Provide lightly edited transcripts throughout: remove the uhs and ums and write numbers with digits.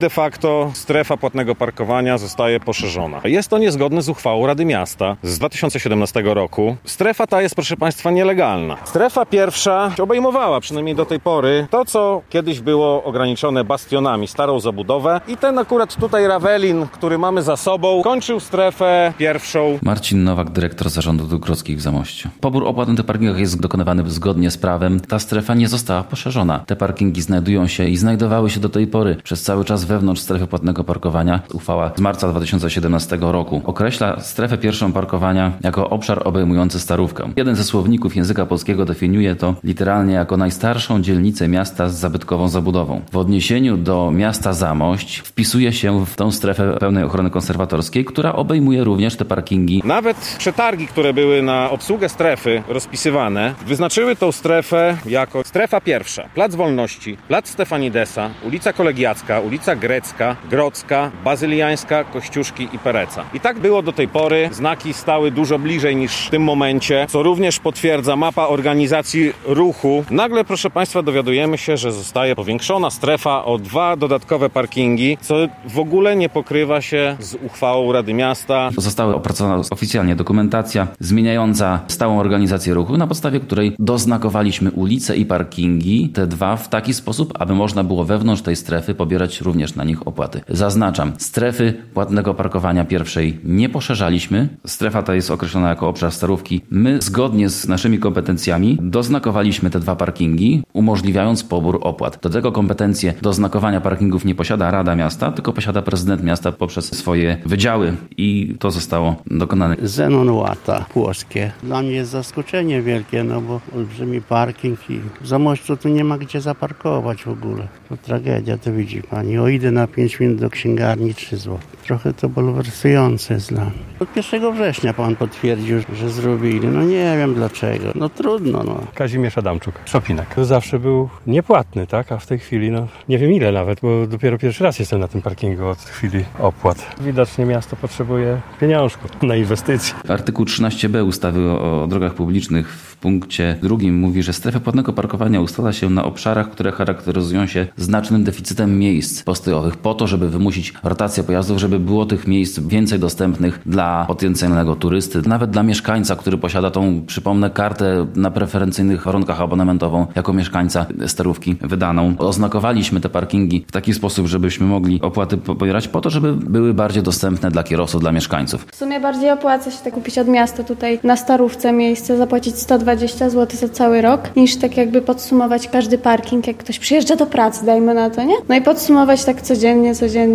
De facto strefa płatnego parkowania zostaje poszerzona. Jest to niezgodne z uchwałą Rady Miasta z 2017 roku. Strefa ta jest, proszę Państwa, nielegalna. Strefa pierwsza obejmowała, przynajmniej do tej pory, to co kiedyś było ograniczone bastionami, starą zabudowę i ten akurat tutaj Rawelin, który mamy za sobą, kończył strefę pierwszą. Marcin Nowak, dyrektor Zarządu Dróg Grodzkich w Zamościu. Pobór opłat na tych parkingach jest dokonywany zgodnie z prawem. Ta strefa nie została poszerzona. Te parkingi znajdują się i znajdowały się do tej pory przez cały czas wewnątrz strefy płatnego parkowania. Uchwała z marca 2017 roku określa strefę pierwszą parkowania jako obszar obejmujący Starówkę. Jeden ze słowników języka polskiego definiuje to literalnie jako najstarszą dzielnicę miasta z zabytkową zabudową. W odniesieniu do miasta Zamość wpisuje się w tą strefę pełnej ochrony konserwatorskiej, która obejmuje również te parkingi. Nawet przetargi, które były na obsługę strefy rozpisywane, wyznaczyły tą strefę jako strefa pierwsza. Plac Wolności, Plac Stefanidesa, ulica Kolegiacka, ulica Grecka, Grodzka, Bazyliańska, Kościuszki i Pereca. I tak było do tej pory. Znaki stały dużo bliżej niż w tym momencie, co również potwierdza mapa organizacji ruchu. Nagle, proszę Państwa, dowiadujemy się, że zostaje powiększona strefa o 2 dodatkowe parkingi, co w ogóle nie pokrywa się z uchwałą Rady Miasta. Została opracowana oficjalnie dokumentacja zmieniająca stałą organizację ruchu, na podstawie której doznakowaliśmy ulice i parkingi, te dwa, w taki sposób, aby można było wewnątrz tej strefy pobierać również na nich opłaty. Zaznaczam, strefy płatnego parkowania pierwszej nie poszerzaliśmy. Strefa ta jest określona jako obszar Starówki. My zgodnie z naszymi kompetencjami doznakowaliśmy te 2 parkingi, umożliwiając pobór opłat. Do tego kompetencje do znakowania parkingów nie posiada Rada Miasta, tylko posiada prezydent miasta poprzez swoje wydziały i to zostało dokonane. Zenon Łata, Płoskie. Dla mnie jest zaskoczenie wielkie, no bo olbrzymi parking i w Zamościu tu nie ma gdzie zaparkować w ogóle. To tragedia, to widzi pani. O, idę na 5 minut do księgarni, 3 zł. Trochę to bulwersujące jest dla mnie. Od 1 września pan potwierdził, że zrobili. No nie wiem dlaczego. No trudno, no. Kazimierz Adamczuk, Szopinek. To zawsze był niepłatny, tak? A w tej chwili, no nie wiem ile nawet, bo dopiero pierwszy raz jestem na tym parkingu od chwili opłat. Widocznie miasto potrzebuje pieniążków na inwestycje. Artykuł 13b ustawy o drogach publicznych w punkcie 2 mówi, że strefę płatnego parkowania ustala się na obszarach, które charakteryzują się znacznym deficytem miejsc postojowych, po to, żeby wymusić rotację pojazdów, żeby było tych miejsc więcej dostępnych dla potencjalnego turysty, nawet dla mieszkańca, który posiada tą, przypomnę, kartę na preferencyjnych warunkach abonamentową jako mieszkańca Starówki wydaną. Oznakowaliśmy te parkingi w taki sposób, żebyśmy mogli opłaty pobierać po to, żeby były bardziej dostępne dla kierowców, dla mieszkańców. W sumie bardziej opłaca się tak kupić od miasta tutaj na Starówce miejsce, zapłacić 120 zł za cały rok, niż tak jakby podsumować każdy parking, jak ktoś przyjeżdża do pracy, dajmy na to, nie? No i podsumować tak codziennie.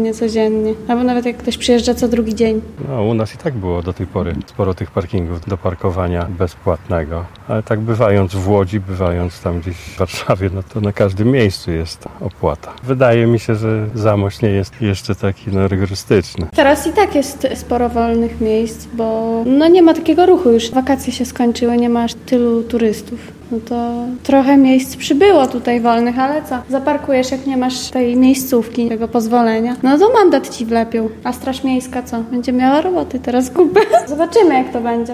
Albo nawet jak ktoś przyjeżdża co drugi dzień. No, u nas i tak było do tej pory sporo tych parkingów do parkowania bezpłatnego. Ale tak bywając w Łodzi, bywając tam gdzieś w Warszawie, no to na każdym miejscu jest opłata. Wydaje mi się, że Zamość nie jest jeszcze taki rygorystyczny. Teraz i tak jest sporo wolnych miejsc, bo no nie ma takiego ruchu już. Wakacje się skończyły, nie ma aż tylu turystów. No to trochę miejsc przybyło tutaj wolnych, ale co? Zaparkujesz, jak nie masz tej miejscówki, tego pozwolenia, no to mandat ci wlepią. A Straż Miejska co? Będzie miała roboty teraz kupę. Zobaczymy, jak to będzie.